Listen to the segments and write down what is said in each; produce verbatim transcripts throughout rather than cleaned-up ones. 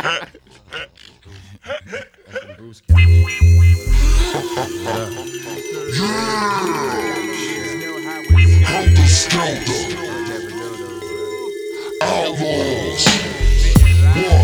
Bruce Cat. Helter Skelter. Outlaws. One.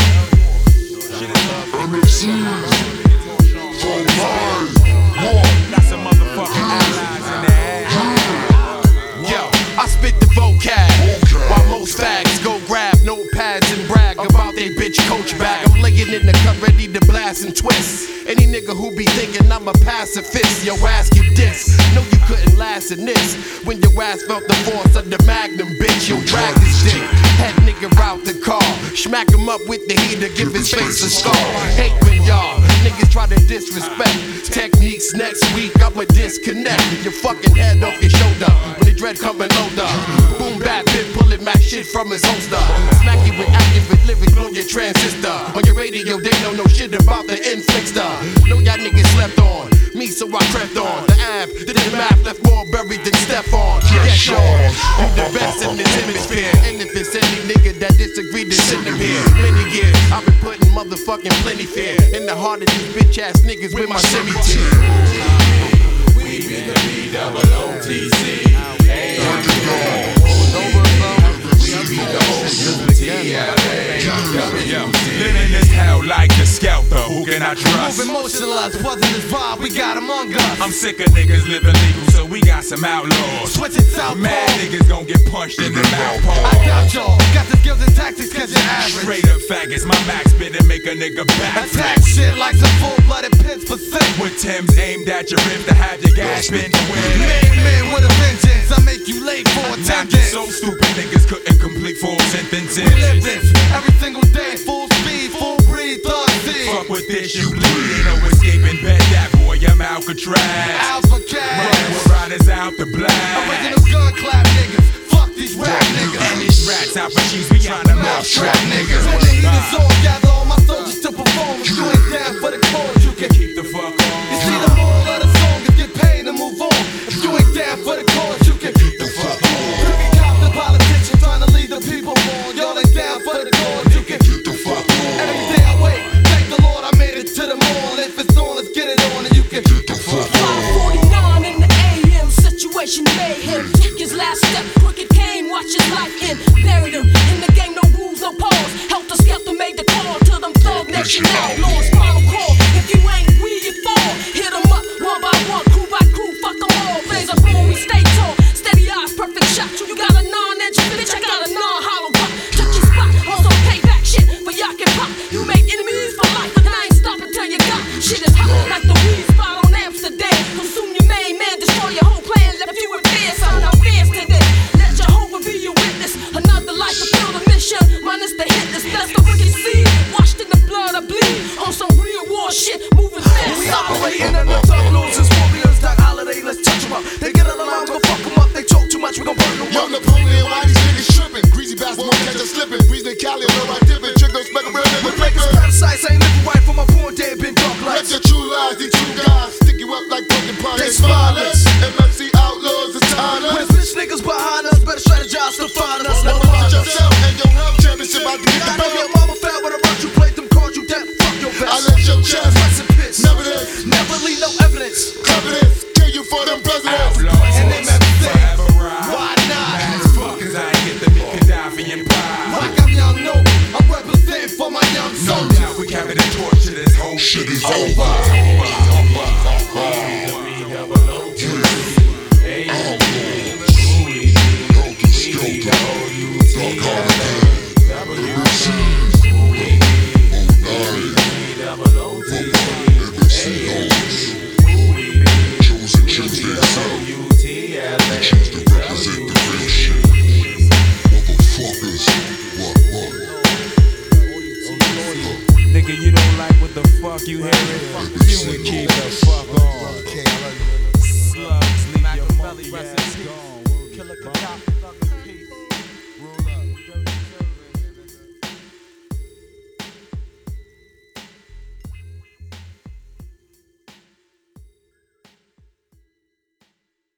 M X Cs. For life. One. That's a motherfucking allies in the ass. Yo, I spit the vocab, while most fags go grab notepads and brag about they bitch coach bag. I'm laying in the cut ready to blast and twist. Any nigga who be thinking I'm a pacifist, your ass get dissed. No, you couldn't last in this. When your ass felt the force of the magnum, bitch, you'll drag this dick. Head nigga out the car, smack him up with the heater, give his face a scar. Hate when y'all niggas try to disrespect techniques. Next week I'ma disconnect your fucking head off your shoulder when the dread coming loader. Boom bap, bit pulling my shit from his holster. Smack you with accurate lyrics on your transistor. On your radio they don't know shit about the inflictor. Know y'all niggas slept on me, so I crept on the app. Did the math, left more buried than Stephon. Yes, Sean, you the best in this hemisphere. And if it's any nigga that disagree, then send them here. Many years I've been putting motherfucking plenty fear in the heart of these bitch ass niggas with my semi-tear. We be the B double O T C. We be the O U T L A. Living this hell like a skelter, who can I trust? Moving motionless, wasn't this vibe, we got among us. I'm sick of niggas living legal, so we got some outlaws. Switch it south. Mad niggas gon' get punched in the mouth. I got y'all, got the skills and tactics cause you're average. Straight up faggots, my max spit and make a nigga back. Attack shit like some full-blooded pits for sick. With Tim's aimed at your ribs to have your gas spin to win. Man, man with a vengeance, I make you late for Knock you attendance. so stupid niggas couldn't complete full sentences. We live this every single day, full speed, full breathe, thug seed. Fuck with this, you bleed. Ain't no escaping bed, that boy, I'm Alcatraz. Alpha cash. Running with riders out the blast. Original gun clap niggas, fuck these rap niggas. And these rats out for cheese, we tryna mousetrap niggas. When the heat is on, gather all my soldiers to perform. If you ain't down for the cause, you can Keep the fuck on. You see the moral of the song is get paid and move on. If you ain't down for the cause, you can keep the fuck on. Every cop, the politician trying to lead the people on. Y'all ain't down for the cause, you can keep the fuck on. Every day I wait, thank the Lord I made it to the mall. If it's on, let's get it on and you can keep the fuck on. five forty-nine in the A M, situation mayhem. Took his last step, crooked cane, watch his life end. Buried him in the game, no rules, no pause. Helter Skelter made the call to them thug nation outlaws. Final call, if you ain't we, you fall. Hit them up one by one, crew by crew, fuck them all. Blaze a boom, we stay tall, steady eyes, perfect shot. You got a non-edge bitch, I got a non-hollow block. Touch your spot, on some payback shit, but y'all can pop. You make enemies for life, but I ain't stopping till you got. Shit is hot like the weed spot on Amsterdam. Consume your main man, destroy your whole plan. Left you in fear, sound out fierce today. Let Jehovah be your witness. Another life to fill the mission. Minus the hit, this best the wicked seed. Washed in the blood, I bleed. On some real war shit, moving fast. We operating under tough losers, warriors, Doc Holiday, let's touch them up. They get out of line, we gon' fuck them up. They talk too much, we gon' burn them Young up. Napoleon, why these niggas tripping? Greasy bastard won't catch us slipping. Breezing Cali, I know I dipping. Chick don't spec a real nigga Lakers, flipping. parasites, ain't living right for my poor day, been dark Let lights. your true lies, these two guys stick you up like fucking pun. They They spineless. M F C outlaws, it's When timeless. bitch niggas behind us, better strategize to find us. Never Never mind mind us. yourself and your health championship out to get the I know your belt. mama fell when I run you, played them cards, you dead, fuck your best. I let your chest, Rest in piss. never this, Never leave no evidence. cover this, kill you for them presidents. Outlaws, And them everything. forever ride. Why not? Mad as fuck, cause I ain't get the meat Gaddafi and pie. Like I'm young, no, I'm representing for my young No soldiers. doubt we carry the torch to this whole shit is over. Nigga, you don't like what the fuck you hearing? You would keep the fuck on. Slugs, leave your monkey ass gone.